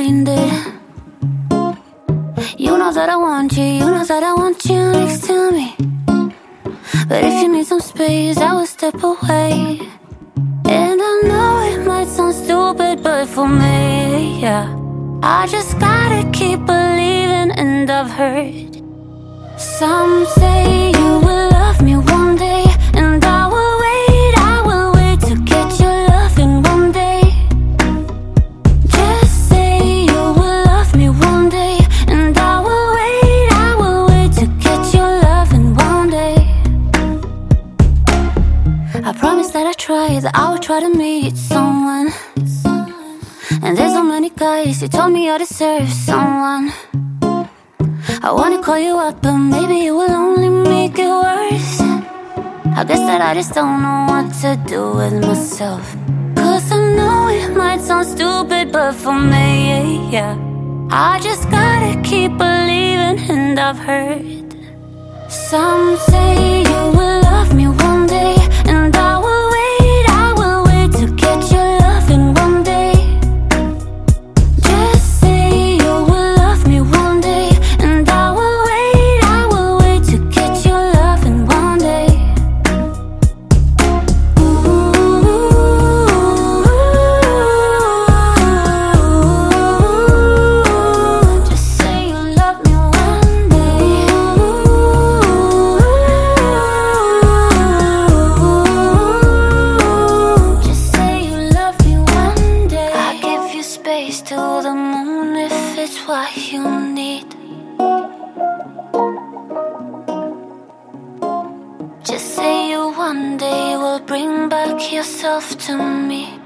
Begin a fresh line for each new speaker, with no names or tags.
mind it. You know that I want you, you know that I want you next to me. But if you need some space, I will step away. And I know it might sound stupid, but for me, yeah, I just gotta keep believing. And I've heard some say you will love me one day, and I will wait to get your loving one day. Just say you will love me one day, and I will wait to get your loving one day. I promise that I try, that I will try to meet someone. And there's so many guys who told me I deserve someone. I wanna call you up, but maybe it will only make it worse. I guess that I just don't know what to do with myself. Cause I know it might sound stupid, but for me, yeah, I just gotta keep believing. And I've heard some say you will love me one day, and I will wait to get your loving one day. Just say you will love me one day, and I will wait to get your loving one day. Just say you love me one day. Just say you love me one day. I give you space to the moon if it's what you need. Just say you one day will bring back yourself to me.